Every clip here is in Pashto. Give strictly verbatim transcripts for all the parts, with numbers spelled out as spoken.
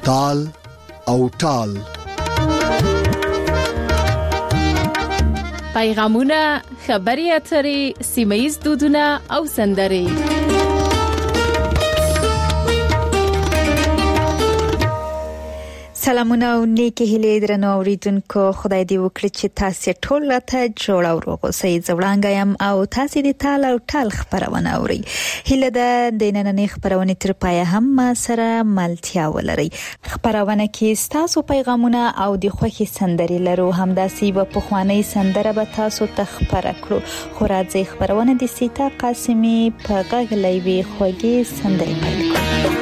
تال او ټال. پیغامونه، خبري اترې، سیمه‌ییز دودونه او سندرې. سلامونه او نیکی هیلې درنو اوریدونکو، خدای دې وکړي چې تاسو ټول راته جوړ او روغ اوسئ. زوړانګایم او تاسو دې تال او ټال خبرونه اوري. هیله ده د نننۍ خبرونه تر پای هم سره ملتیا ولري. خبرونه کې تاسو پیغامونه او د خوښي سندرې لرو، همداسې په پخوانی سندره به تاسو ته خبره کړو. خو راځي خبرونه د سیتا قاسمی په غږ وی خوږی سندرې پیل کړو.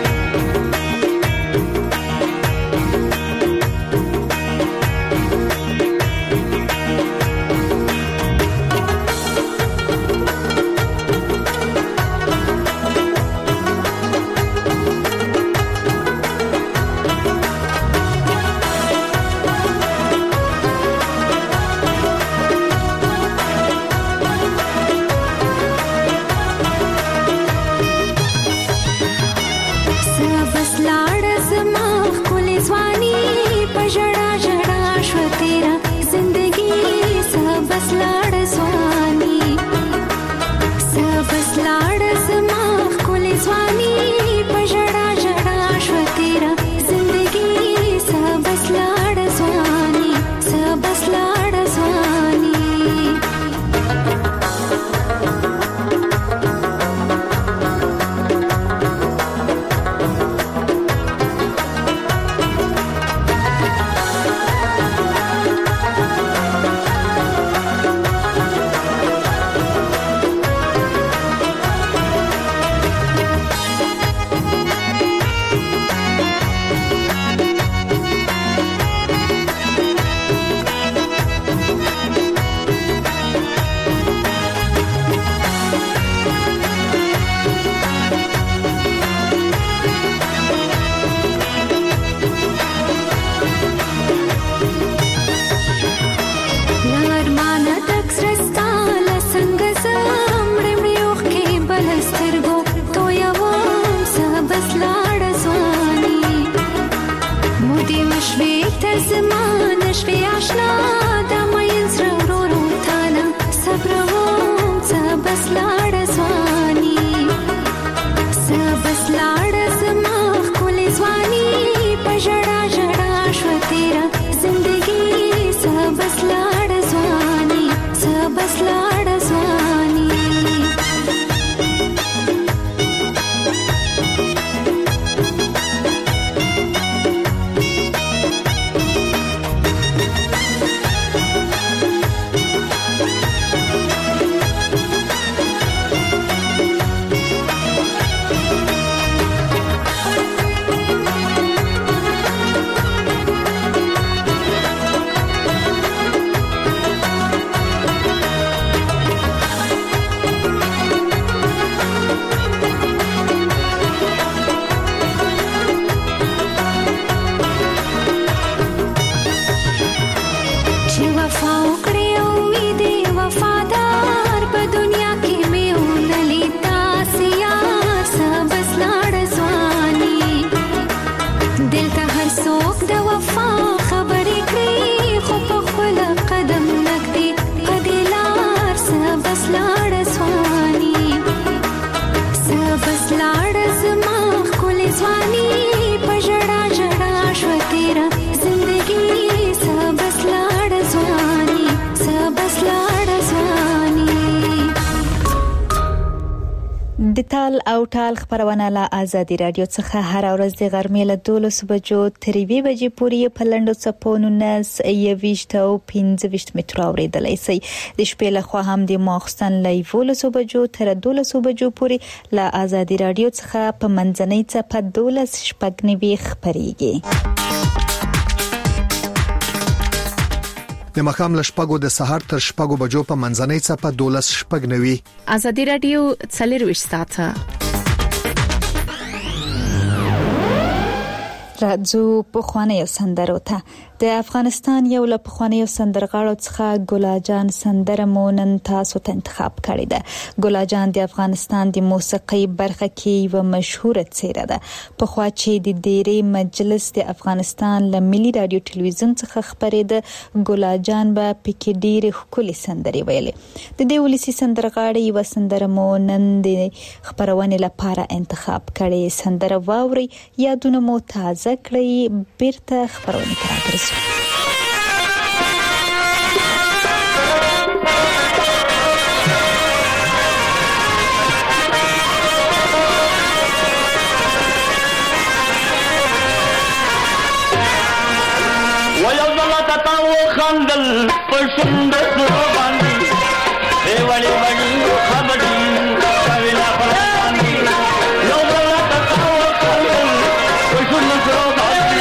د تال او ټال خبرونه له آزادي رادیو څخه هر ورځ د غرمې له دولس بجو تر یوې بجې پورې په لنډو څپو نولس یوویشت او پنځه ویشت مترو اوریدلای شئ. د شپې له خوا هم د ماخستن له یولس بجو تر دولس بجو پورې له آزادي رادیو څخه په منځنۍ څپه دولس شپږ نوي خبريږي. د مخام له شپږو د سهار تر شپږو بجو په منځنۍ څپه دولس شپږ نوي. آزادي رادیو څلور ویشت ساعته. راځو په خوانې سندرو ته. د افغانستان یو له پخوانیو سندرغاړو څخه ګلاجان سندره مو نن تاسو ته انتخاب کړې ده. ګلاجان د افغانستان د موسیقي برخه کې یو مشهوره څیره ده. په خوا چې د ډېری مجلس د افغانستان له ملي رادیو ټلویزیون څخه خبرېده، ګلاجان به پکې ډېرې ښکلې سندرې ویلې. د دې ولسي سندرغاړي یو سندره مو نن د خبرونې لپاره انتخاب کړې. سندره واوري، یادونه مو تازه کړئ، بیرته خبرونه ته راګرځو. خندل پښند سره باندې ای وړي وړي خبرې کاویلا پر باندې یو بل تاسو خندل پښند سره باندې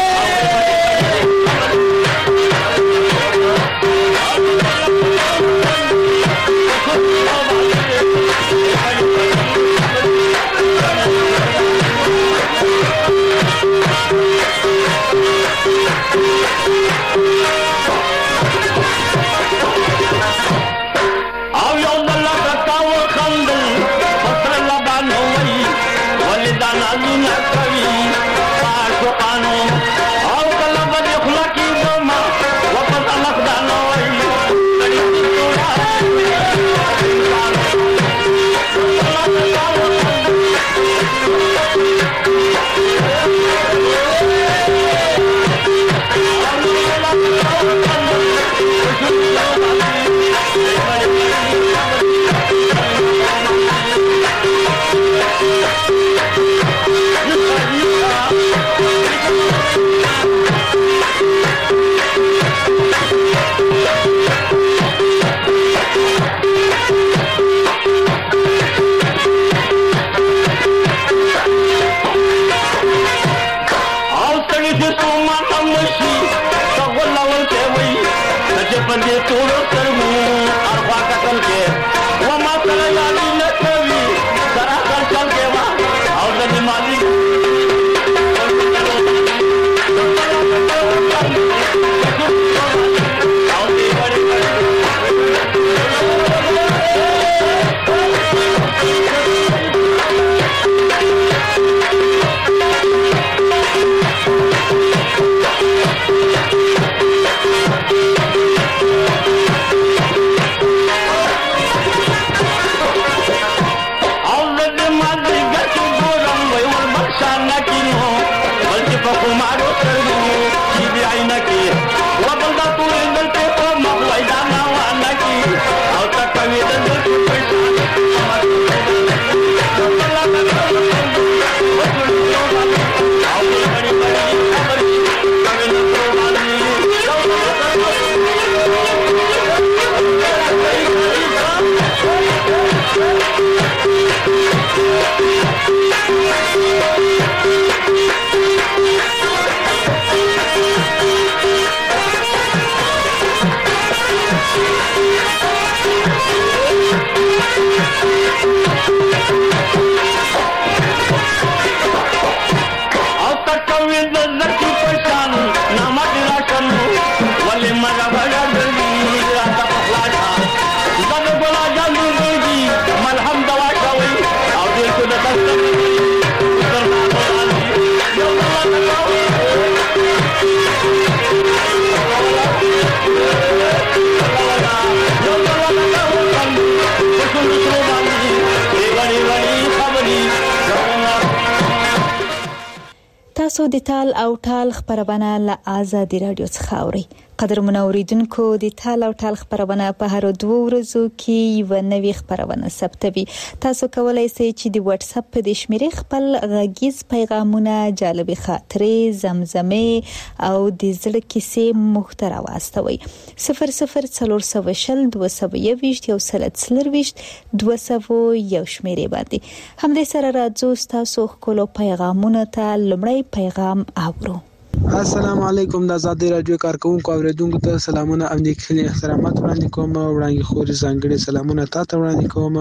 تاسو د تال او ټال خبرونه له آزادي رادیو څخه اورئ. قدرمن اوریدونکو، د تال او ټال خبرونه په هر دوه ورځو کې یو نوې خبرونه ثبتوي. تاسو کولای شئ چې د واتس اپ په شمیرې خپل غږیز پیغامونه، جالب خاطرې، زمزمه او د زړه کیسې محتوا واستوي. صفر صفر څلور سوه شل دوه سوه یوویشت یو سل څلرویشت دوه سوه یو شمیرې باندې. همدې سره راځو تاسو خپل پیغامونه ته لمړی پیغام اورو. السلام علیکم. د آزادي رادیو کارکونکو اوریدونکو ته سلامونه او نیکخلي احترامات وړاندې کوم. وړاندې خوري ځانګړي سلامونه تاسو وړاندې کوم.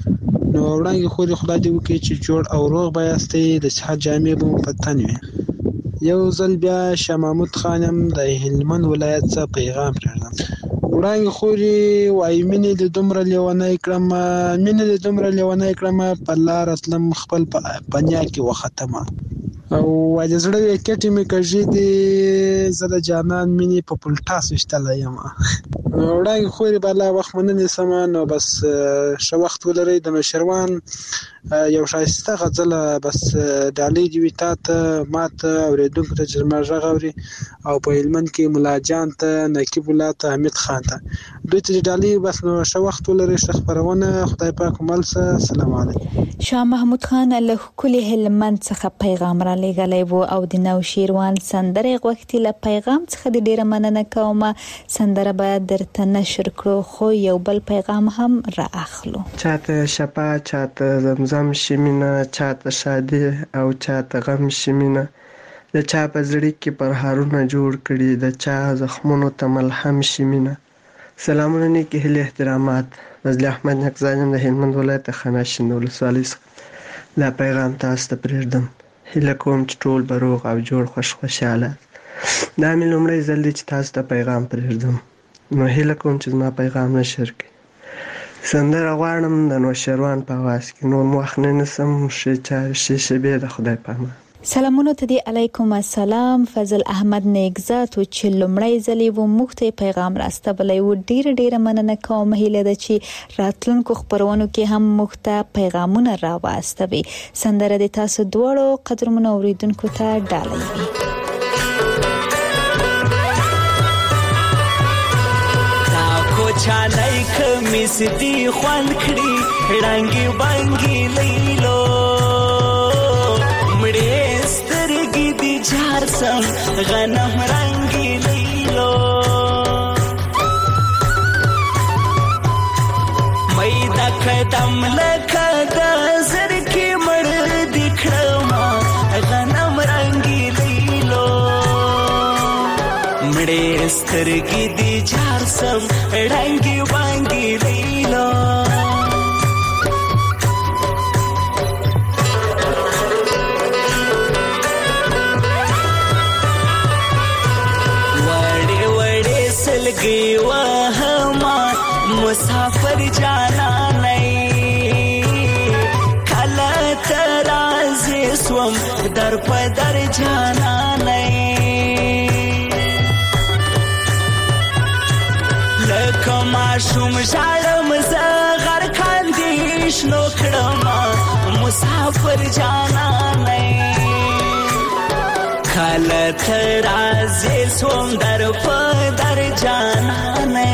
نو وړاندې خوري خدای دې وکړي چې جوړ او روغ بایاستئ، د صحت جامې به مو په تن وي. یو ځل بیا شاه محمود خان هم د هلمند ولایت څخه پیغام پرېږدم. وړانګې خورې وایي مینې دې دومره لیونی کړمه، مینې دې دومره لیونی کړمه، په لاره تلم خپل په نیا کې وختمه. او وایي د زړه ویکټې مې کږې دي، زه د جانان مینې په پلټاس ویشتلی یم. وړانګې خورې به الله وخت مننې سمه. نو بس ښه وخت ولرئ. د نوشیروان یو ښایسته غزله بس ډالۍ دې وي تا ته، ما ته، اورېدونکو ته چې زما غږ اوري، او په هلمند کې ملا جان ته، نقیب الله ته، حمید خان ته، دوی ته ډالۍ. بس نو ښه وخت ولرئ، ښه خپرونه، خدای پاک مل شه. السلام علیکم. شاه محمود خان له ښکلي هلمند څخه پیغام را لېږلی و او د نوشیروان سندرې غوښتي. له پیغام څخه د ډېره مننه کومه. سندره به درته نشر کړو، خو یو بل پیغام هم را اخلو. چاته شپه، چاته زمزم شمینه، چاته شادي او چاته غم شمینه، د چا په زړه کې پرهارونه جوړ کړي، د چا زخمونو ته ملهم شمینه. سلامونه، نیکې هیلې، احترامات. فضل احمد نقزایم د هلمند ولایت خاناشین ولسوالۍ څخه دا پیغام تاسو ته پرېږدم. هیله کوم چې ټول به روغ او جوړ خوش خوشحاله. دا مې لومړی ځل دی چې تاسو ته پیغام پرېږدم، نو هیله کوم چې زما پیغام نشر کړئ. سندره غواړم د نوشیروان په آواز کې. نور مو وخت نه نیسم. ښې چارې، ښې شېبې، د خدای په امان. سلامونه ته دی. علیکم السلام. فضل احمد نیکزاد چې لومړی ځلې و موږ ته پیغام راستبلی و. ډیره ډیره مننه کوم. هیله ده چې راتلونکو خبرونو کې هم موږ ته پیغامونه راواستوي. سندره د تاسو دواړو قدرمنو اوریدونکو ته ډالۍ وي. تا کو چالای کمیس دی خوان کړي، رنگي بانګي لیلو مړې سترګې دي جار سم غنم رنگي لیلو. مې دا قدم لکه د زر کې مړ دي کړم غنم رنگي لیلو مړې سترګې دي جار سم رنگي بانګي لیلو. لګي وهما مسافر جانا نه کله ترازه سوم در په در جانا نه لکه ماشوم ژړم زه غر کاندې شنو کړم مسافر جانا نه کله ترازه سوم در په در جانا نه.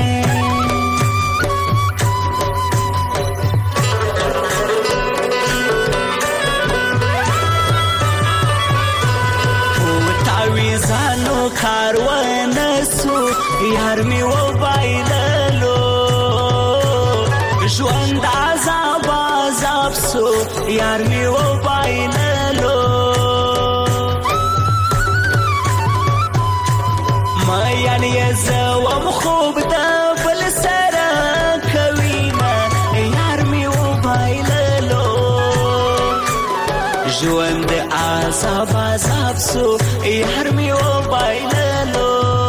تاویزانو کاروان سو یار می و بایللو ژوند عذاب عذاب سو یار می و بایللو ما یعنی زوم خوب دا بل سره کوینا یار می و بایللو ژوند عذاب عذاب سو یار می و بایللو.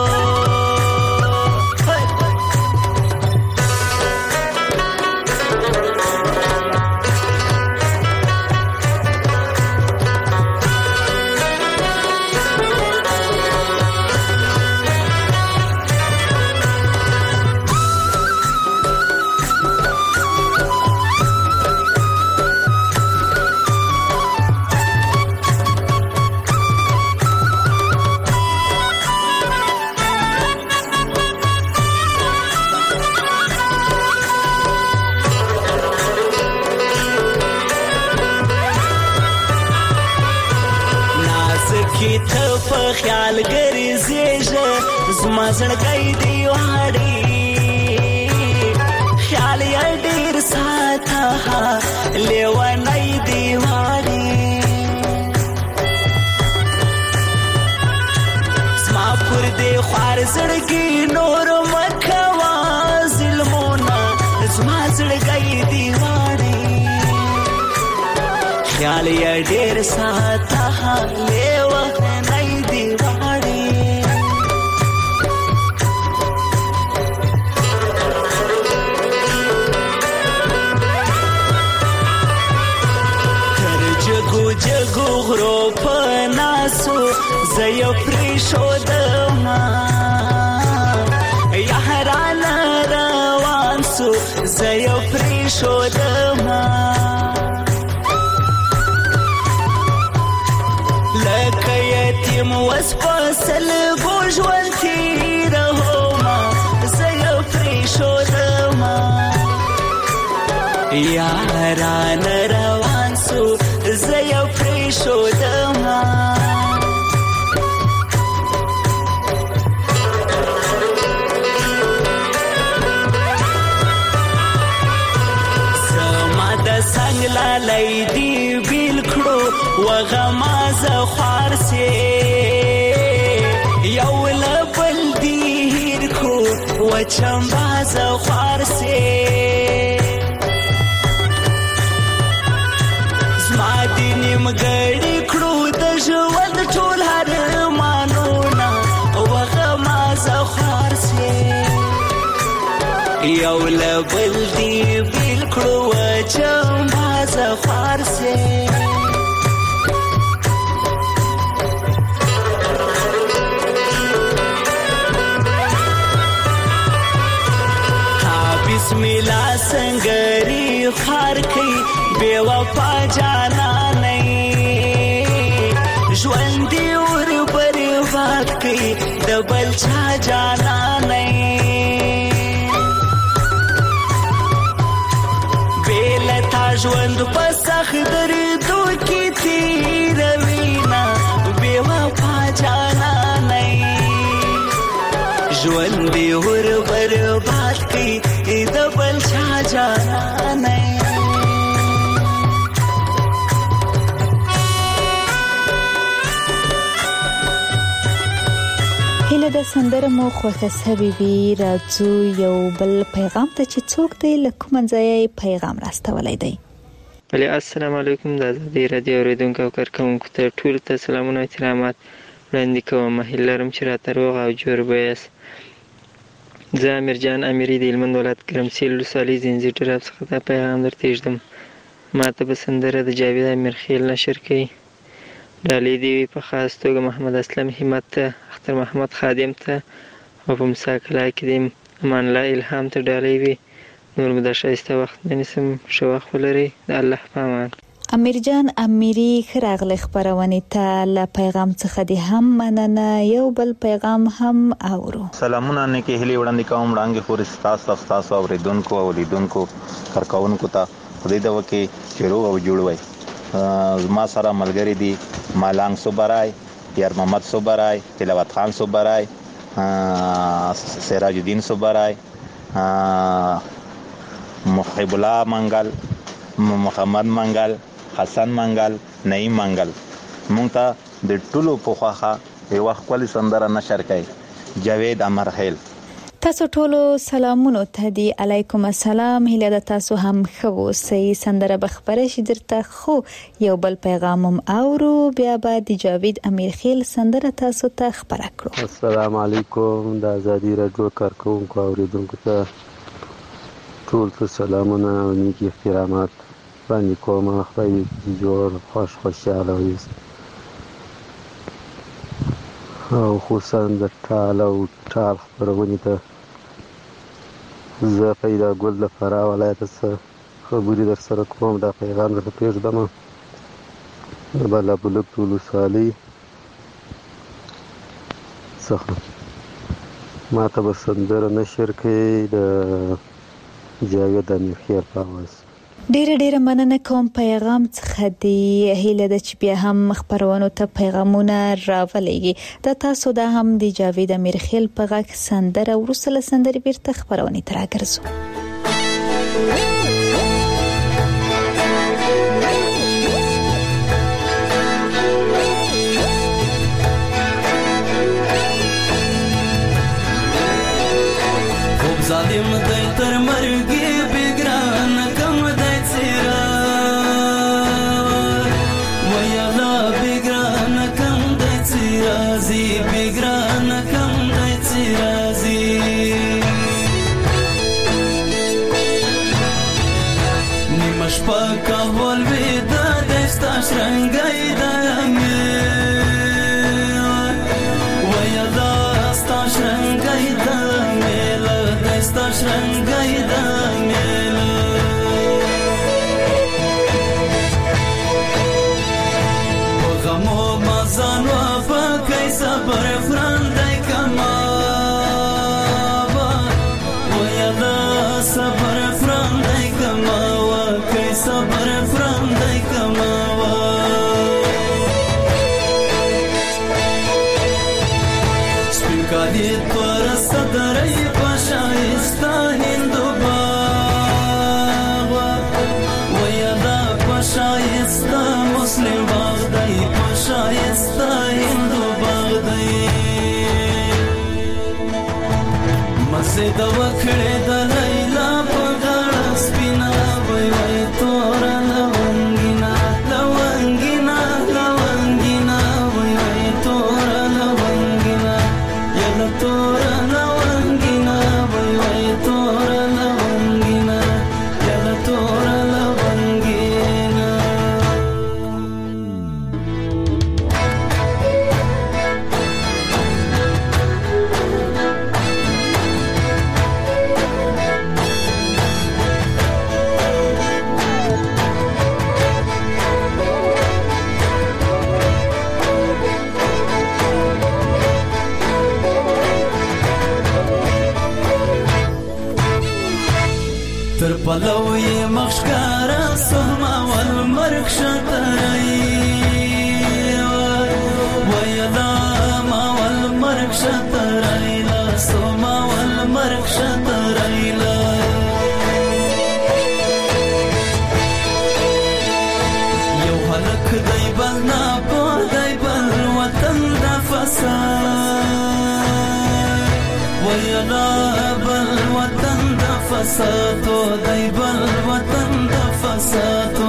خیال ګرځېږه زما زړګی دی واړی خیال یې ډېر ساته لیونی دی واړی زما پر دې خوار زړګي نور مکوا ظلمونه زما زړګی دی واړی خیال یې یا ډیر ساته لیوه نه دی واړي تر جګو جګو غرو په ناسو زه یو پرېښودم یاران روان سو زه یو پرېښودم لکه یتیم وس په سلګو ژوند تېرومه زه یو پرېښودم یاران روان سو زه یو پرېښودم سنگ لالای دی بیل کړو وغما زه خوار سي یو لبل دی هیر کړو وچمبا زه خوار سي زما دی نیمګړی کړو د ژوند ټول هرمانونه وغما زه خوار سي یو لبل دی بیل کړو وچمبا زه خوار سي بسم الله سنگری خار کئی بے وفا جانا نہیں ژوندی اور برباد کئی دبل چا جانا نہیں بیلتا ژوند په سخت دردو کی تیروینا بے وفا جانا نہیں ژوندی اور برباد کئی دبل چا جانا نہیں هله د سندره مو خوښه سوي وي راځو یو بل پیغام ته چې څوک دی لکه منځای پیغام راستولای دی. ولی السلام علیکم د آزادۍ رادیو اوریدونکو او کارکونکو ته ټول ته سلامونه او احترامات وړاندې کوم. هیله لرم چې راته روغ او جوړ به یاست. زه امیر جان امیری د هلمند ولایت ګرمسیر ولسوالۍ ځنځیر ډراب څخه دا پیغام درته ایږدم. ما ته به سندره د جاوید امیرخیل نشر کوي. ډالۍ دې وي په خاص توګه محمد اسلم همت ته، اختر محمد خادم ته او په مسا کلا کې د امان الله الهام ته ډالۍ وي. نور مو د ښایسته وخت نه نیسم. ښه وخت ولرئ. د الله په امان. امیر جان امیری خراغله خبرونه ته له پیغام څخه دی هم مننه. یو بل پیغام هم اورو. سلامونه نه کې هلي وړاندې کوم وړاندې خور تاسو تاسو اوریدونکو او لیدونکو کارکونکو ته خدای دا وکي چې روغ او جوړ وي. ما سره ملګری دي مالنګ صبرای، یار محمد صبرای، تلاوت خان صبرای، سراج الدین صبرای، محب الله منګل، محمد منګل، حسن منګل، نعیم منګل. مونږ ته د ټولو په خواخه یو خپل سندره نشر کړي. جاوید امرخیل تاسو ټولو سلامونه ته دی. علیکم السلام. هله د تاسو هم خو سي سندره بخبره شي درته. خو یو بل پیغام هم اورو بیا به د جاوید امیرخیل سندره تاسو ته خبره کړو. السلام علیکم د آزادۍ رادیو کارکونکو اوریدونکو ته ټول ته سلامونه او نیکی احترامات باندې کوم. خدای دې جوړ خوش خوشاله وي او خصوصا د ټال او ټال خبرونه ته زه پیدا ګل د فرا ولایت څخه خبرې در سره کوم. دا پیغام درته پېږدم د بالابلوک ولسوالۍ څخه. ما ته به سندره نشر کړي د جاوید امیرخیل په اواز. ډېر ډېر مننه کوم پیغام څخه دی. هیله ده چې بیا هم خبرونو ته پیغامونه راولېږي. د تاسو دا هم د جاوید امیرخیل په غږ سندره ورسله سندري بیرته خبرونه تر راګرځو. ظالم دای تر مرګي بګران کم دای چیرې شرنګای د ویا دا ستا شرنګای د میل دستا شرنګای د میل غمو مزان و پکای صبر فرندای کما ویا دا صبر فرندای کما وکای صبر فرندای کما سپینکالی پر صدرای پشایستا هندو باغ ویا دا پشایستا مسلم باغ دی پشایستا هندو باغ دی مزه د وکړې د لیلا په غاړه سپینا وای وای تور لونګینا لونګینا لونګینا وای وای تور لونګینا یلا تور لونګینا وای وای تور لونګینا یلا تور لونګینا تر پلوی مخشکارا سهما والمرک شترئی ویدا ما والمرک شترئی لا سهما والمرک شترئی لا یو حلق دی بل ناپو دی بل وطن دا فساد ویدا بل وطن دا فسادو دی بل وطن دا فسادو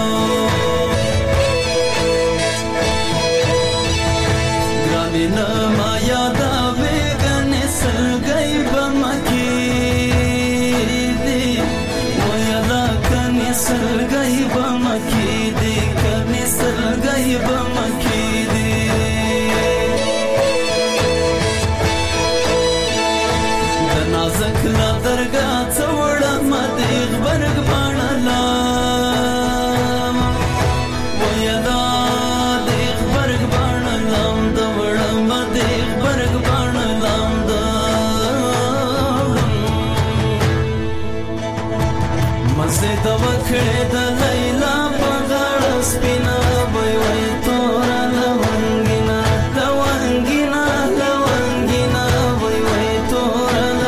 گرانی نما یادا بیگنی سلگئی بمکی دی ویدا کنی سلگئی بمکی دی کنی سلگئی بمکی دی نازک لا درگا څوړه مدیغ برګ باڼلا ویا دا دیغ برګ باڼلام دوړه مدیغ برګ باڼلام دا مزه د وکړې د لیلا په غاړه سپینا وای وای تور لونګینا لونګینا لونګینا وای وای تور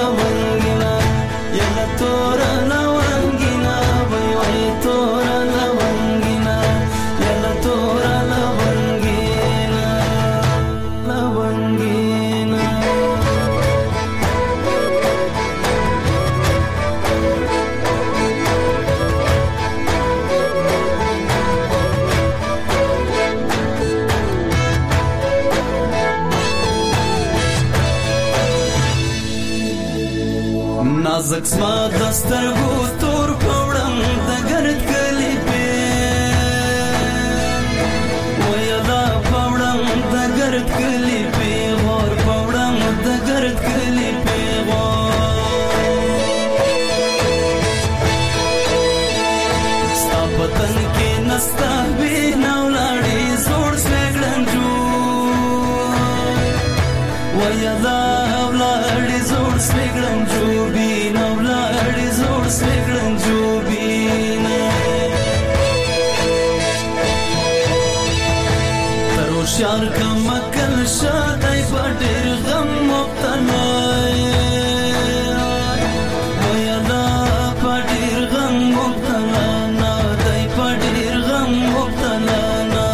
تور لونګینا وای وای تور لونګینا یلا تور لونګینا لونګینا نازک سما دسترګو تور پوړم د ګرد کلی په ویا دا پوړم د ګرد کلی په ور پوړم د ګرد کلی په ستا پتن کې نستا به نو لاړې زوړ سګړن جو ویا دا لاړې زوړ سګړن جو سګړن جوبینا ترو شار کم کل شادای پټر غم مبتلا ویا دا پټر غم مبتلا نا دای پټر غم مبتلا نا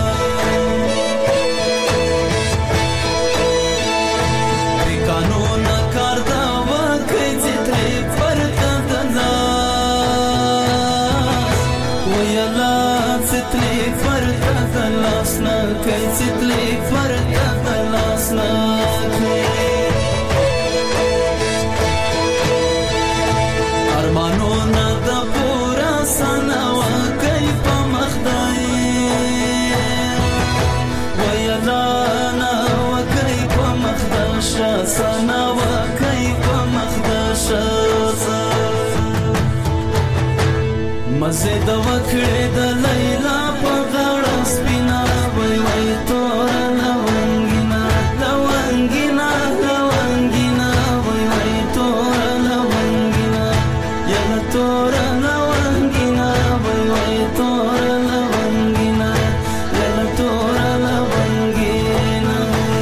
قانون کار دا وکړي چې پرتا ستلی فرتا دلاسنا کئی ستلی فرتا دلاسنا ارمانو نا دا پورا سانا و کئی پا مخدائی نازې د وکړې د لیلا په غاړه سپینا وای وای تور لونګینا لونګینا لونګینا وای وای تور لونګینا یا تور لونګینا وای وای تور لونګینا یا تور لونګینا.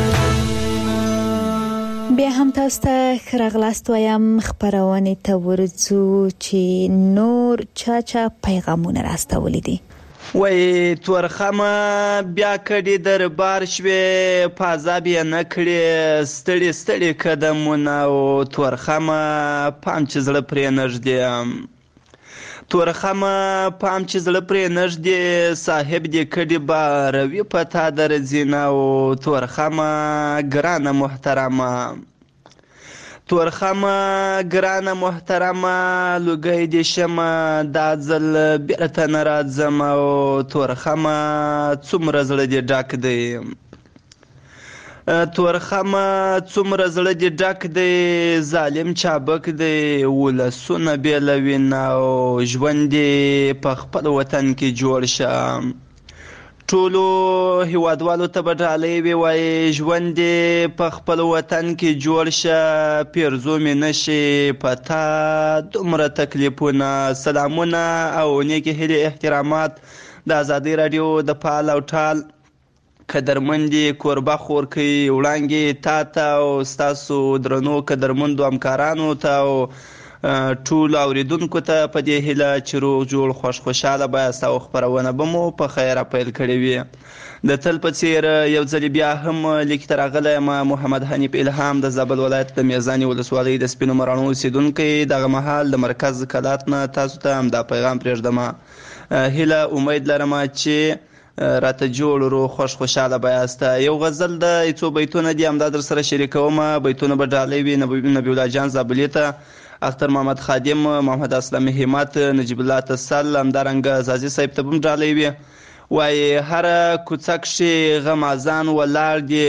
بیا هم تاسو ته خراغلاست وایم خبرونه ته ورځو چې نور چا چا پیغامونه راستولې دي. وای تورخمه بیا کډي دربار شوې پازاب یې نه کړې ستړي ستړي قدمونه او تورخمه پام چې زړه پرې نږدې تورخمه پام چې زړه پرې نږدې صاحب دې کډي باروي پتا درځینه او تورخمه ګرانه محترمه تورخمه ګرانه محترمه لوګی دې شمه دا ځل بیرته نه راځم او تورخمه څومره زړه دې ډک دی تورخمه څومره زړه دې ډک دی ظالم چابک دی ولسونه بېلوي نه او ژوند دې په خپل وطن کې جوړ شه ټولو هیوادوالو ته به ډالۍ وي وایي ژوند دې په خپل وطن کې جوړ شه پیرزو مې نشي په تا دومره تکلیفونه سلامونه او نیکې هیلې احترامات د ازادۍ راډیو د فعال او ټال قدرمندې کوربه خورکۍ وړانګې تا ته او ستاسو درنو قدرمندو همکارانو ته او ټول اوریدونکو ته په دې هیله چې روغ جوړ خوش خوشاله بایاست او خپرونه به مو په خیره پیل کړې وي. د تل په څیر یو ځل بیا هم لیک ته راغلی یم محمد حنیف الهام د زابل ولایت د میزانې ولسوالۍ د سپینو مراڼو اوسېدونکی دغه مهال د مرکز کلات نه تاسو ته همدا پیغام پرېږدم. هیله امید لرم چې راته جوړ روغ خوش خوشاله بایاست. یو غزل د څو بیتونه دي همدا در سره شریکوم بیتونه به ډالۍ وي نبی الله جان زابلي ته اختر محمد خادم محمد اسلام همت نجیب الله تسل همدارنګه زازي صاحب ته هم ډالۍ وي وایي هره کوڅه کښې غمازان ولاړ دي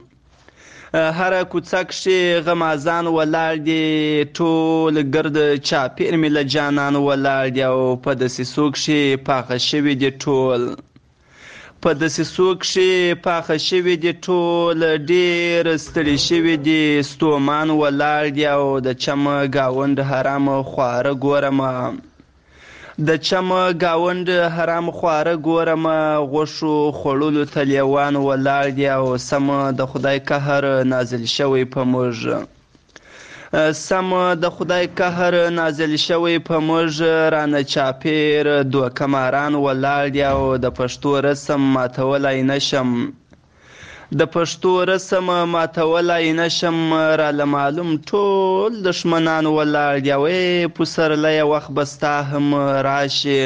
هره کوڅه کښې غمازان ولاړ دي ټول ګرد چاپېر مې له جانان ولاړ دي او په دسیسو کښې پاخه شوي دي ټول په دسیسو کښې پاخه شوي دي ټول ډېر ستړي شوي دي ستومان ولاړ دي او د چمه ګاونډ حرام خواره ګورمه د چمه ګاونډ حرام خواره ګورمه غوښو خوړلو ته لیوان ولاړ دي او سمه د خدای قهر نازل شوی په موږ سم د خدای قهر نازل شوی په موږ رانه چاپېر دوکه ماران ولاړ دي او د پښتو رسم ماتولی نشم د پښتو رسم ماتولی نشم راله معلوم ټول دښمنان ولاړ دي او ای پسرلیه وخت به ستا هم راشي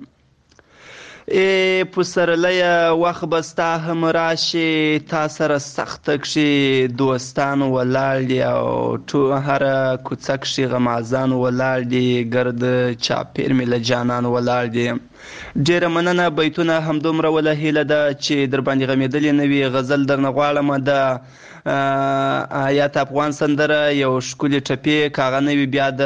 ای پسرلیه وخت به ستا هم راشي تا سره سخته کښې دوستان ولاړ دي او هره کوڅه کښې غمازان ولاړ دي ګرد چاپېر مې له جانان ولاړ دي. ډېره مننه بیتونه همدومره وله هیله ده چې در باندې غمېدلې نه وي. غزل درنه غواړم د آیات افغان سندره یو ښکلې ټپې که هغه نه وي بیا د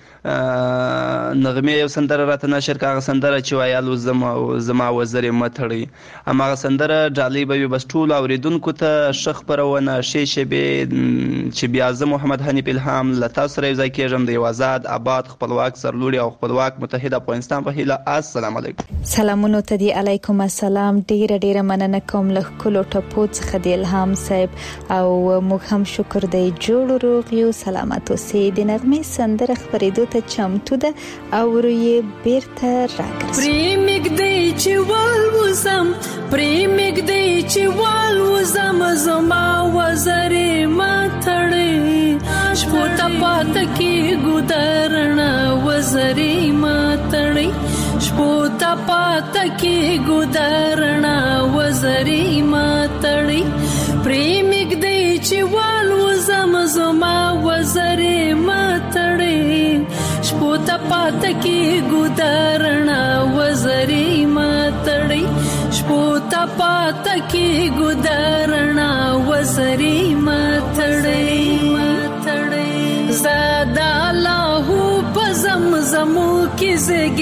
نغمې یو سندره راته نشر که هغه سندره چې ویالو زما وزر یې مه تړئ هماغه سندره ډالۍ به وي. بس ټولو اورېدونکو ته ښه خپرونه ښې شېبې چې بیا زه محمد حنیف الهام له تاسو سره یو ځای کېږم د یو آزاد آباد خپلواک سرلوړي او خپلواک متحد افغانستان په هیله. السلام علیکم. سلامونو ته دی علیکم السلام. ډیره ډیره مننه کوم له ښکلو ټپو څخه د الهام صاحب او موږ هم شکر دی جوړ روغ یو سلامت اوسئ. د نغمې سندره خپرېدو ته چمتو ده او روی بیرته راګرځي. پریمګ دی چې والوزم پریمګ دی چې والوزم زما وزرې ما تړې شپو ته پاته کې ګودرنا وزرې ما تړې شپو ته پاته کې ګودرنا وزرې ما تړې پریمګ دی چې والوزم زما وزرې ما تړې شپو ته پاته کې ګودرنا وزرې ما تړې شپو ته پاته کې ګودرنا وزرې ما تړې زاد الله پز زمزمو کې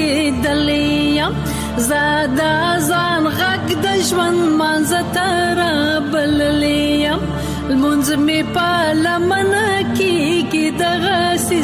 زګېدلې زاده ځان غږ د ژوند مانځه ته رابللې لمونځ مې په لمنه کېږي دغسې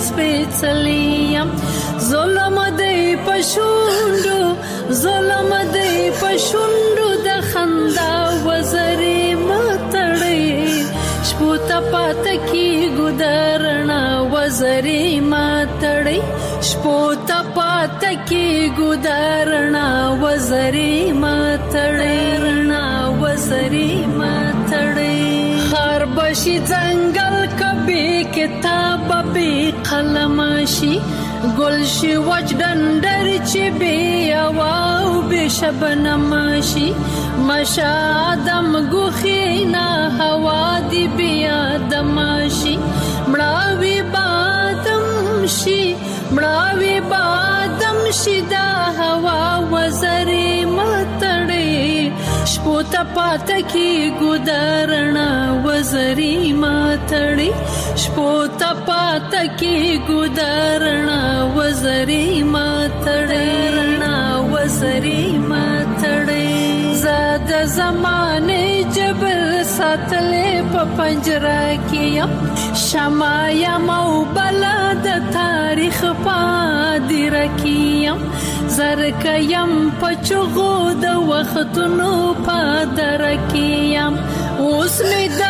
سپېڅلې ظلم دی په شونډو ظلم دی په شونډو د خندا وزرې متړې شپو ته پاته کېږو د رڼا وزرې متړې شپو ته پاته کېږو د رڼا وزرې متړې رڼا وزرې متړې خار بشي ځنګل کبي کتاب به قلم شي گل شي وچ ډنډر چې بې اواو بې شبنم شي مشه آدم ګوښې نه هوا دې بې آدم شي مړاوي بادم شي مړاوي بادم شي دا هوا وزرې متړې شپو ته پاته کېږو د رڼا وزرې متړې شپو ته پاته کېږو د رڼا وزرې متړې رڼا وزرې متړې زه د زمانې جبر ساتلې په پنجره کې یم شمع یم او بلا د تاریخ پادره کې یم زرکه یم په چغو د وختونو پادره کې یم اوس مې دا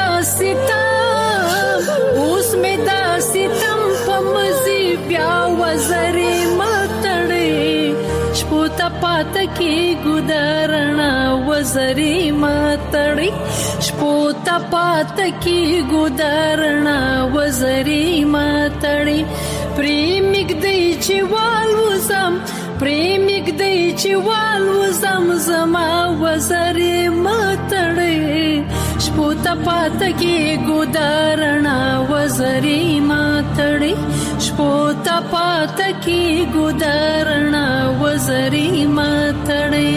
ستم اوس مې دا ستم په مزي بیا وزرې متړې شپو ته پاته کېږو د رڼا وزرې متړې شپو ته پاته کېږو د رڼا وزرې متړې پرې مږدې چې والوزم پرې مږدې چې والوزم زما وزرې متړې شپو ته پاته کېږو د رڼا وزرې متړې شپو ته پاته کېږو د رڼا وزرې متړې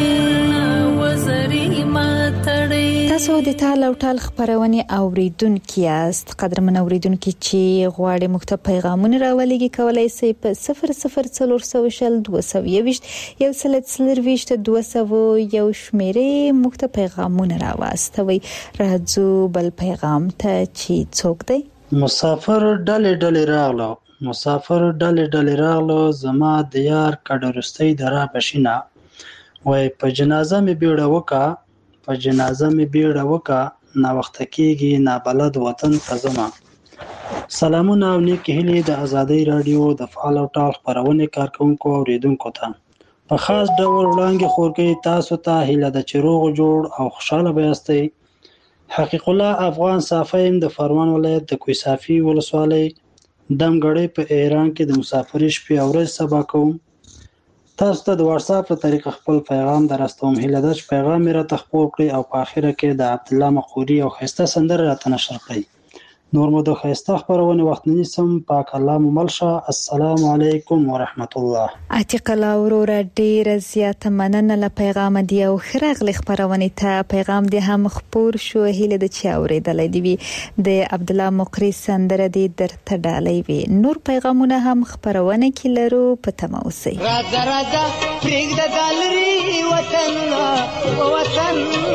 وزرې متړې تاسو د تال او ټال خبرونه اوریدونکو یاست قدرمن اوریدونکو چې غواړي مخته پیغامونه راولېږي کولای شي په صفر صفر څلور سوه شل دوه سوه یوویشت یو سل څلور ویشت دوه سوه یو شمیرې مخته پیغامونه راواستوي راځو بل پیغام ته چې څوک دی مسافر ډلې ډلې راغلو مسافر ډلې ډلې راغلو زما د یار کډرستۍ درا بشینا وای په جنازه مې بیړه وکا په جنازه مې بیړه وکا نا وخت کېږي نا بلد وطن ته زما سلامونه او نیک هیلې د ازادۍ رادیو د فعال او ټال خبرونه کارکونکو او اوریدونکو ته په خاص ډول وړاندې خورګي تاسو ته هیله د چروغ جوړ او خوشاله بیاستئ حقیق الله افغان صافیم د فرمان ولایت د کویسافي ولسوالۍ دمګړې په ایران کې د مسافرۍ شپې او ورځې سبا کوم تاسو ته د واتس اپ په طریقه خپل پیغام درستوم هیله ده چې پیغام مې راته خپور کړئ او په اخره کې د عبد الله مقوري او خسته سندره راته نشر کړئ نور مو د خسته خبرونه وخت نه نیسم پاک الله مو ملشه السلام علیکم ورحمت الله عتیق الله ورور ډیر زیات مننه له پیغام دی او خرغلی خبرونه ته پیغام دی هم خپور شو هیله د چا اوریدلې دی د عبد الله مقری سندره دی درته ډالې وی نور پیغامونه هم خبرونه کې لرو په تموسي راځه راځه پرېږ د ګالري وطن وطن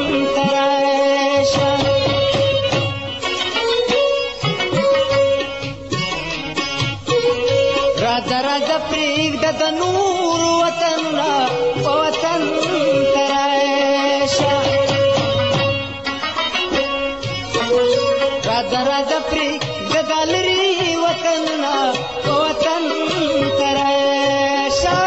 تراشه راځه راځه پرېږده د نور وطن وطن تراشه راځه راځه پرېږده د لرې وطن وطن تراشه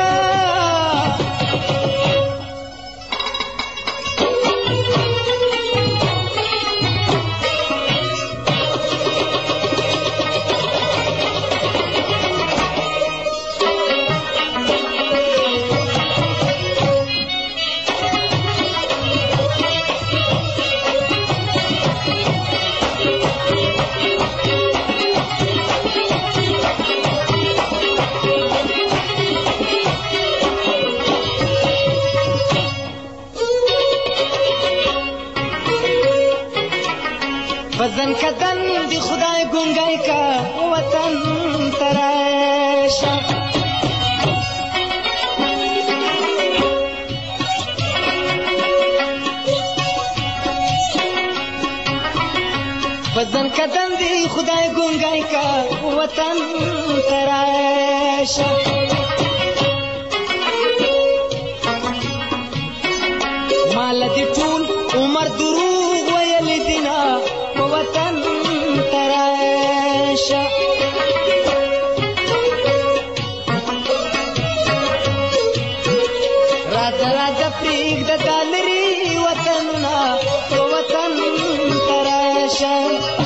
وطن کدن دی خدای ګونګای کا وطن تراشه بزن قدم دی خدای گنگای کا وطن تراشه مال دی ټول عمر دروغ ویل دینا وطن تراشه راځه راځه پریږده دا لري وطنونه وطن تراشه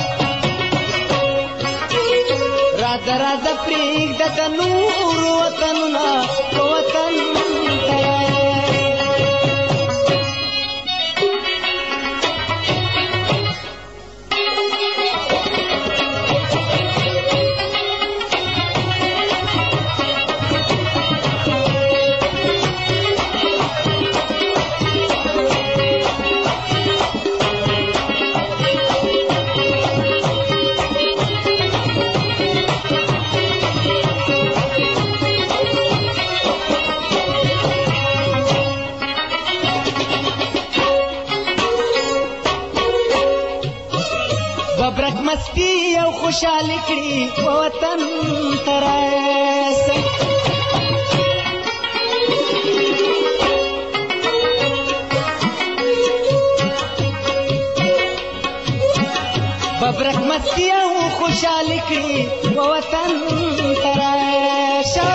راځه راځه پریږده د نور وطنونه وطن تراشه ببرک مستی او خوشحالی کړي وطن تراشه ببرک مستی او خوشحالی کړي وطن تراشه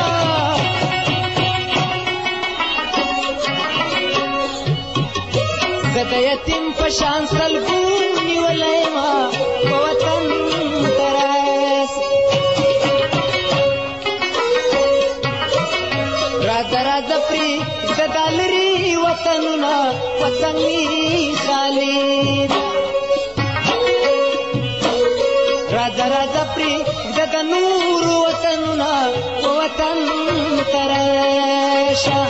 زه د یتیم په شان سلګونی ولیما وطن تراشه راځه راځه پرېږده دا لرې وطنونه وطن مې خالي راځه راځه پرېږده د نور وطنونه وطن تراشه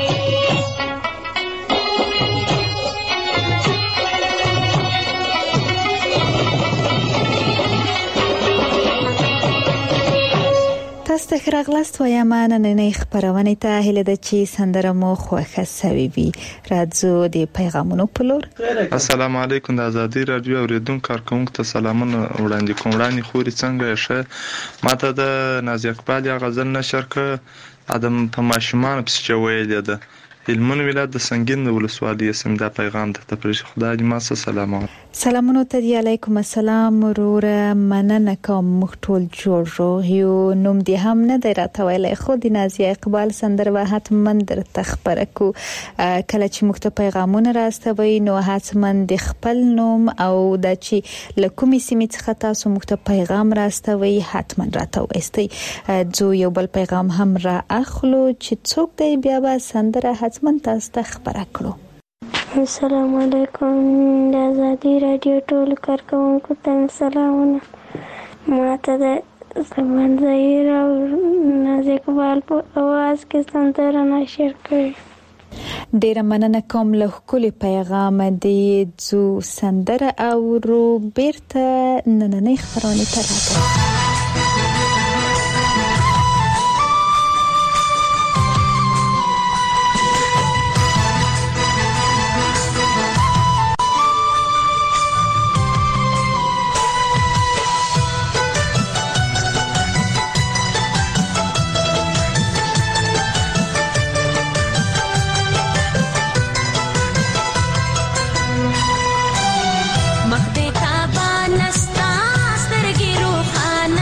تاسو ته ښه راغلاست وایم نننۍ خپرونې ته هیله ده چې سندره مو خوښه سوې وي راځو د پیغامونو په لور السلام علیکم د ازادي رادیو اوریدونکو کارکونکو ته سلامونه وړاندې کوم وړاندې خوري څنګه ښه ماته د نازي اقبال یا غزل نشر ک ادم په ماشومان پس چې ویل ده هلمند ولایت د سنگین ولسوالۍ اسم دا پیغام ته پرې خدای دې ما سلام سلامونه ته دی علیکم السلام ورور مننه کوم مختول جوړ رو یو نوم دی هم نه دی راته ویلای خو د نازي اقبال سندر و حتما در تخبره کو کله چې مخته پیغامونه راستوي نو حتما د خپل نوم او د چې لکومي سیمه څخه تاسو مخته پیغام راستوي حتما راته وستي جو یو بل پیغام هم را اخلو چې څوک دی بیا به سندره حتما تاسو ته خبره کړو السلام علیکم د ازادي رادیو ټول کارکونکو ته سلامونه ماته د زمان ظاهر او نازي اقبال په اواز کې سندره نشر کړې ډیره مننه کوم له کلی پیغام دی زو سندره او رو بیرته نننۍ خبرونه ته راځي مخ دې کعبه نستا سترګې روښانه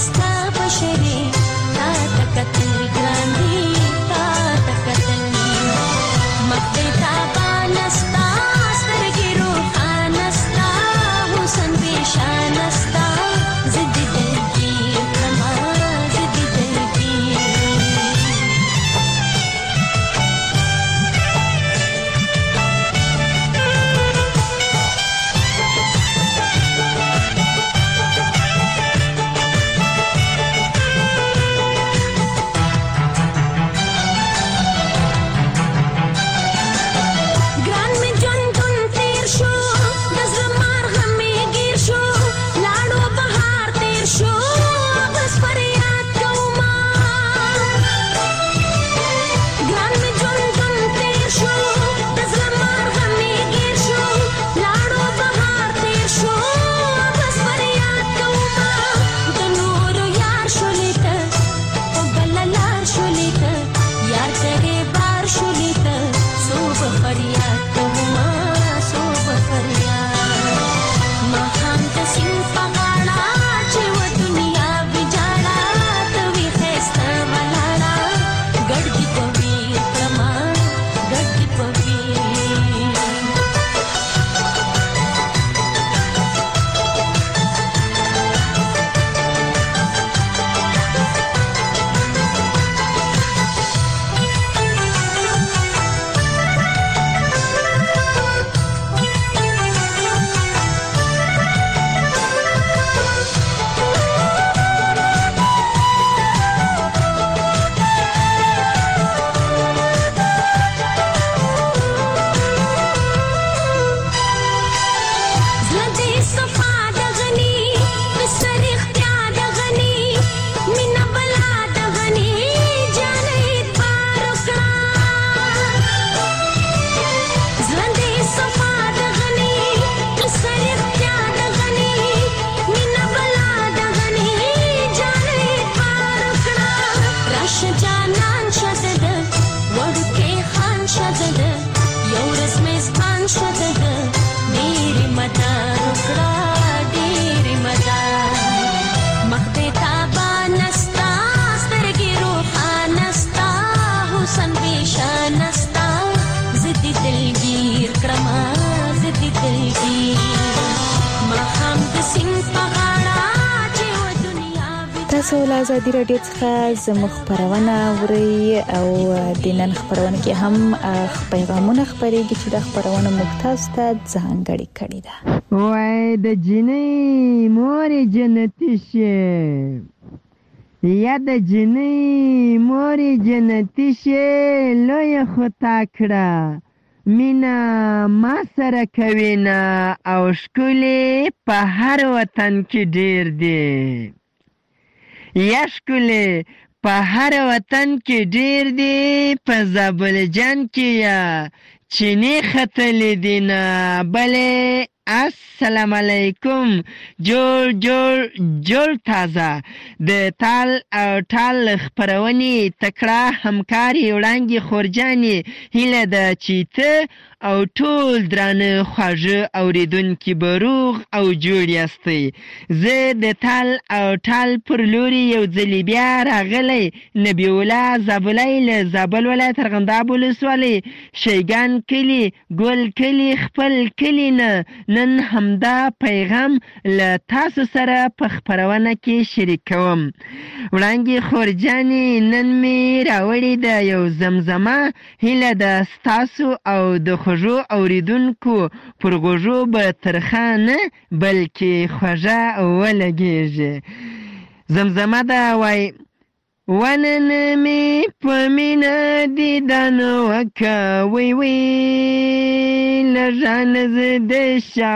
ستا بشری تا تکتل ګرانی تا تکتل مخته تا بانستا سترګې روحانستا حسن بشانستا زد دلگیر کما زد دلگیر ګران می جون جون تیر شو د زړه مارغه می ګیر شو لاړو بهار تیر شو بس فریاد کوما ګران می جون جون تیر شو د زړه مارغه می ګیر شو لاړو بهار تیر شو بس فریاد کوما د نور یار شولیته او بل لار شولیته یار کرے بار شولیته صوب فریاد کوما صوب فریاد ما هم تسین پغاړه چې و دنیا ویجاړه ته وی خسته ولاړه ګډ دی په ویر کما ګډ دی په ویر زړه دې صفا د غني بسر اختیار د غني مینا بلا د غني جانې پار وکړه زړه دې صفا د غني بسر اختیار د غني مینا بلا د غني جانې پار وکړه راشه جانان شدد وړکې خان شدد یو رسمې سپان شدد ډېرې مدار وکړه ډېرې مدار مخته تا بانستا سترګې روحانستا حسن بشانستا زد دلگیر کړما زد دلگیر ما هم د سین په غاړه چې و دنیا تاسو له ازادي راډیو څخه زموږ خپرونه اورئ او د نن خپرونه کې هم پیغامونه خپرېږي چې د خپرونه موږ تاسو ته ځانګړې کړې ده وای د جنۍ مورې جنتي شي یا د جنۍ مورې جنتي شي لویه خو تا کړه مینا ما سره کوي نه او ښکلې په هر وطن کې ډېر دی یا ښکلې په هر وطن کې ډېر دی په زابل جان کې یا چینی ختلې دي نه بلې السلام علیکم جوړ جوړ جوړ تازه د تال او ټال خپرونې تکړه همکاري وړانګې خورجانې هیله ده چې ته او ټول درانه خواږه اورېدونکي به روغ او جوړ یاستئ زه د تال او ټال پر لوري یو ځلې بیا راغلی نبی الله زابلی له زابل ولایت ارغنداب ولسوالۍ شیګان کلي ګل کلي خپل کلي نه نن همدا پیغام له تاسو سره په خپرونه کې شریکوم وړانګې خورجانې نن مې راوړې ده یو زمزمه هیله ده ستاسو او د خوږو اوریدونکو پر غوږو به ترخه نه بلکې خوږه ولګېږي زمزمه ده وای ونن می په مینه دیدن وکه وی وی لژان زده شه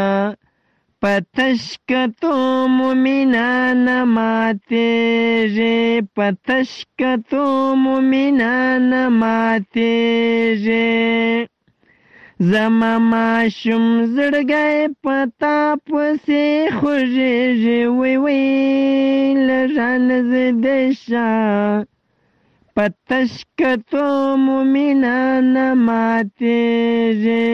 پتشکتو مومنان ماتیږي پتشکتو مومنان ماتیږي زما ماشوم زړګی پتا پسې خوږېږي وی وی لژان زده شه پتشکتو مومنان ماتیږي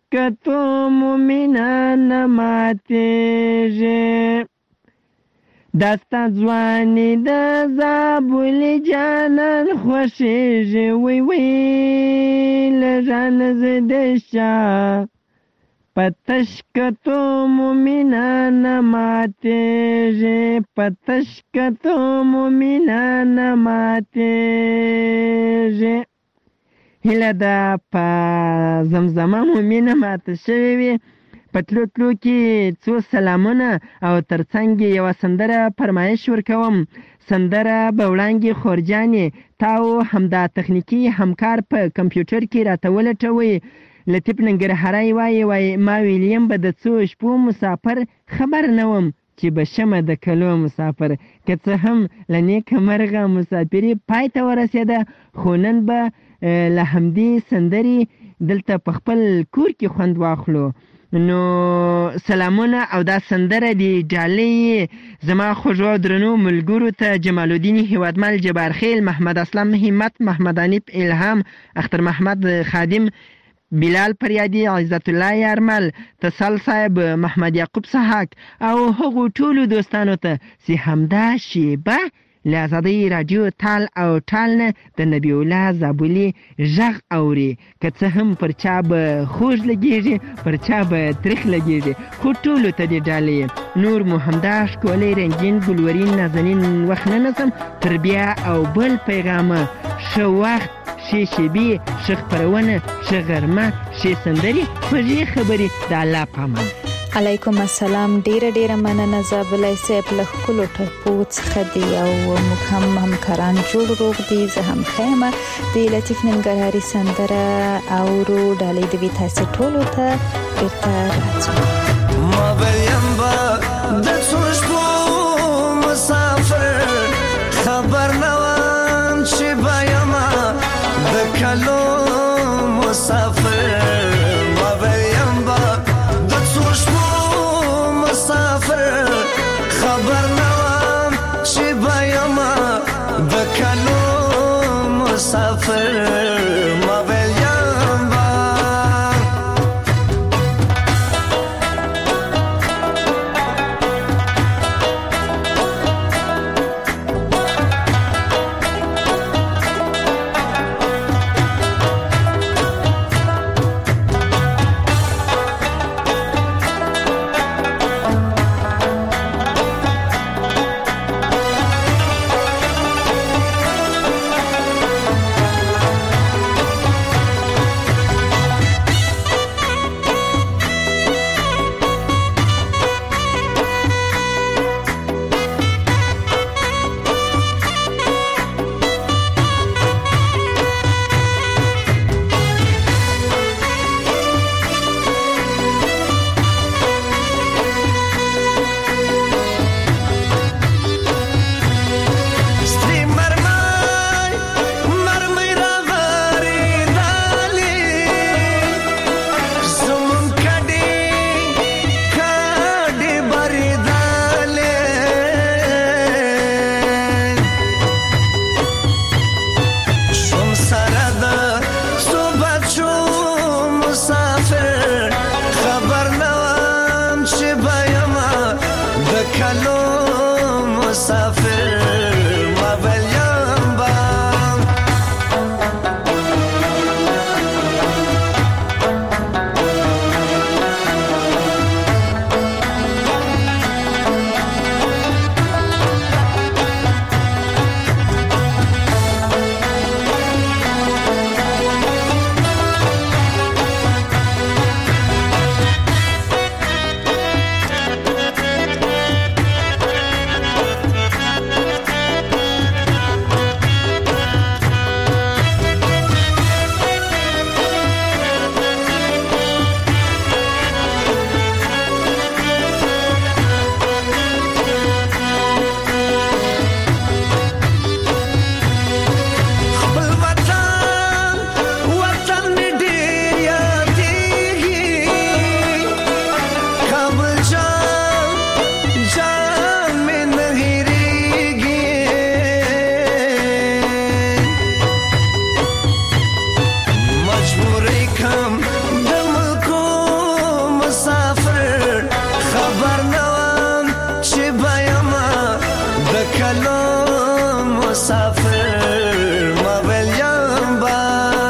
پتشکتو مومنان ماتیږي داستا ځواني د زابلې جانان خوښېږي وی وی له ځانه زه د شا په تش کتو مو مینه نه ماتېږي په تش کتو مو مینه نه ماتېږي هیله ده په زمزمه مو مینه ماته شوې وي په تلو تلو کې څو سلامونه او ترڅنګ یې یوه سندره فرمایش ورکوم. سندره به وړاندې خورجانې تاو همدا تخنیکي همکار په کمپیوټر کې راته ولټوئ. لطیف ننګرهاری وایي وایي ما ویلیم به د څو شپو مسافر خبر نه وم چې به شمه د کلو مسافر. که څه هم له نیکه مرغه مسافري پای ته ورسېده خو نن به له همدې سندرې دلته په خپل کور کې خوند واخلو. نو سلامونه او دا سندره دی ډالۍ زما خوږو درنو ملګرو ته جمال الدین هیوادمل جبارخیل محمد اسلام همت محمد انیف الهام اختر محمد خادم بلال پریادي عزت الله یارمل تصل صاحب محمد یعقوب سحاک او هغو ټولو دوستانو ته چې همدا شیبه له ازادۍ راډیو تال او ټال نه د نبی الله زابلي غږ اوري. که څه هم پر چا به خوږ لګېږي پر چا به تریخ لګېږي خو ټولو ته دې ډالۍ. نور مو همدا ښکلی رنګین ګلورین نازنین وخت نه نسم تر بیا او بل پیغامه ښه وخت ښې شیبې ښه خپرونه ښه غرمه ښې سندرې خوږې خبرې د الله په امان. علیکم السلام. ډیره ډیره مننه زابلای صاحب له ښکلو ټپو څخه دی او موږ هم همکاران جوړ روغ دي. زه هم خیمه د لطیف ننګرهاري سندره اورو ډالۍ دوي تاسو ټولو ته بیرته راځو. ما ویم با د څو شپو مسافر خبر نه وم چې به یم د کلو مسافر. ما ویم با د څو شپو مسافر خبر نه وم چې به یم د کلو مسافر. ما ویم با کلو مسافر مول یم با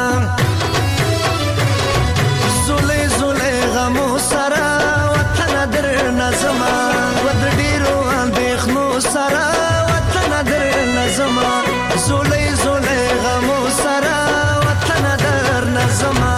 زولی زولی غمو سرا وطن در نظما ودر دیرو اندیخنو سرا وطن در نظما زولی زولی غمو سرا وطن در نظما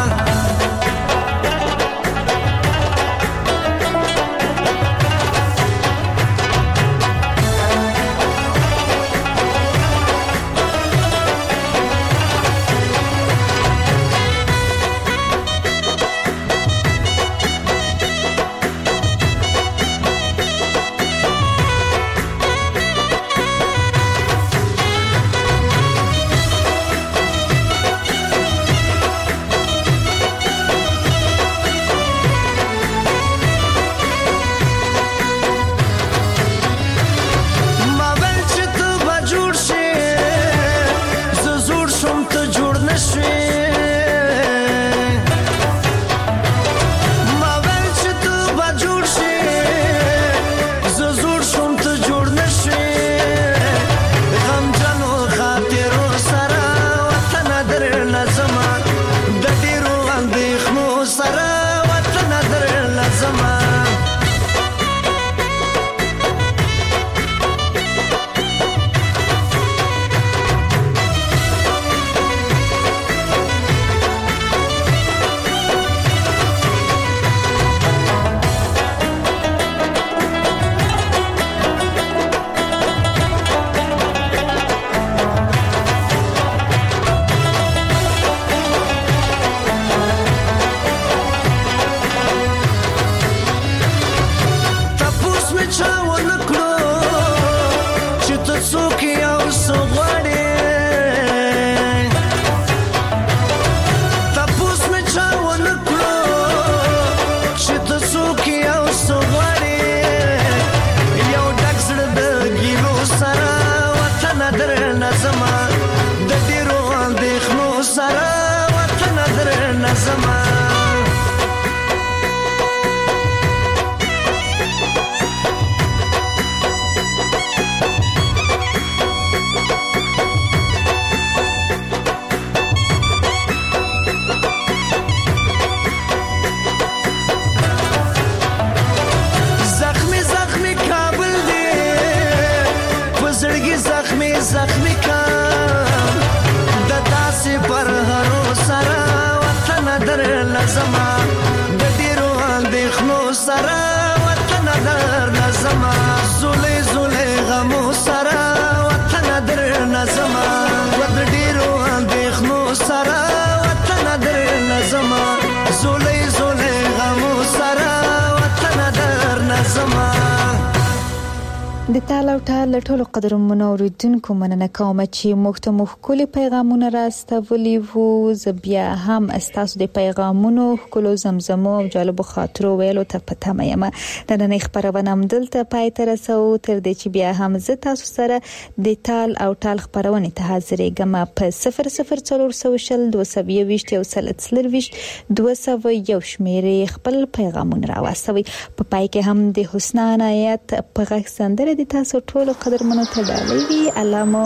د تعال او تعال ټولو قدرمنو اوریدونکو مننه کوم چې موږ ته مخکلي پیغامونه راستولي وو زبیا هم استاسو د پیغامونو خلو زمزمو او جالب خاطرو ویلو ته پته مېما د نن خبرونه هم دلته پای ته رسو تر دې چې بیا هم ز تاسو سره د تعال او تعال خبرونه ته حاضرې ګم په صفر صفر څلور سوشل دوه سوه ویشت یو سلسله ویشت دوه سوه یو شمیرې خپل پیغامونه راوستوي په پای کې هم د حسن عنایت په غږ سندره د تاسو ټول قدرمنو ته ډالوي علامه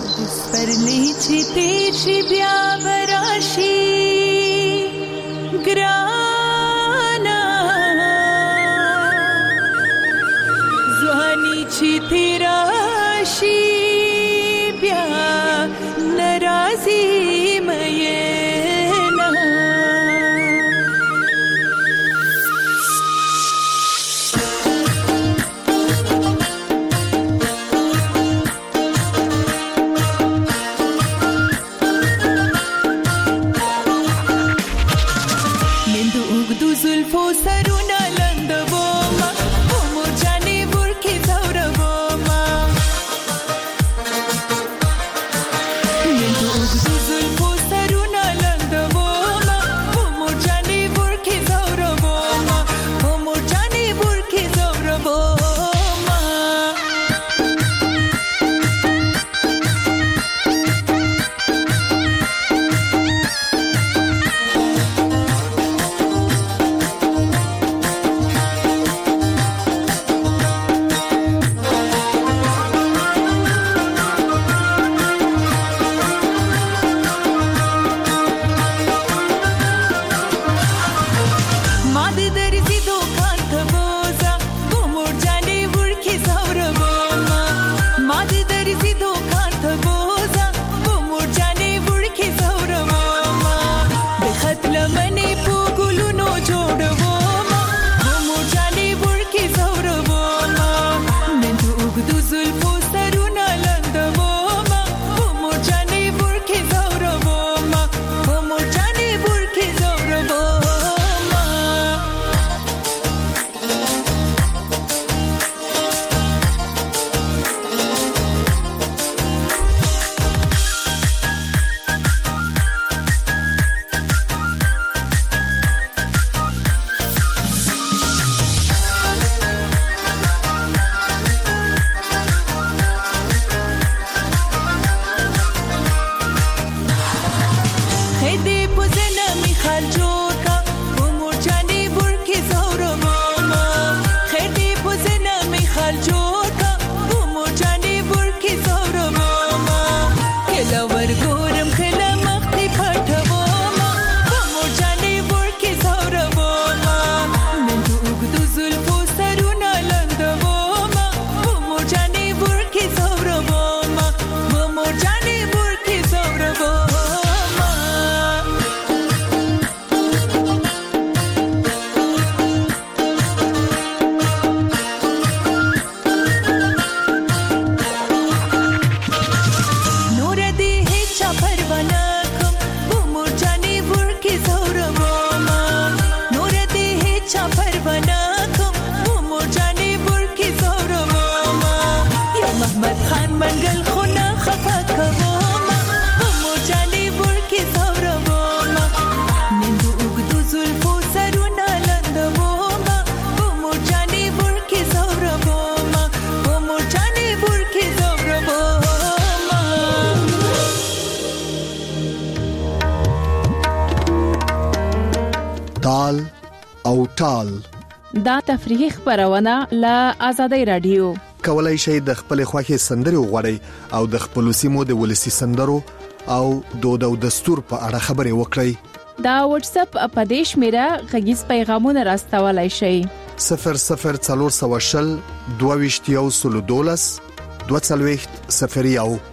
پرلی چې تیر شي بیا براشي ګرانا ځواني چې تیر شي بیا ناراضي مې سرونه لندوما عمر جاني ورکی زوربوما درځي دوکان ته بوزه په مور جانې وړکې زورومه د خط لمنې په ګلونو جوړومه په مور جانې وړکې زورومه نن د اوږدو زلفو سرونه لنډومه په مور جانې وړکې زورومه په مور جانې وړکې زورومه تال او ټال دا تفریحي خبرونه له آزادۍ رادیو کولای شئ د خپل خوښي سندري وغوړئ او د خپل سیمو د ولسی سندرو او دود او دستور په اړه خبرې وکړئ. دا واتس اپ اپدیش میرا غږیز پیغامونه راستولای شئ صفر صفر څلور سوه شل دوه ویشت یو سل دولس دوه څلوېښت صفر یو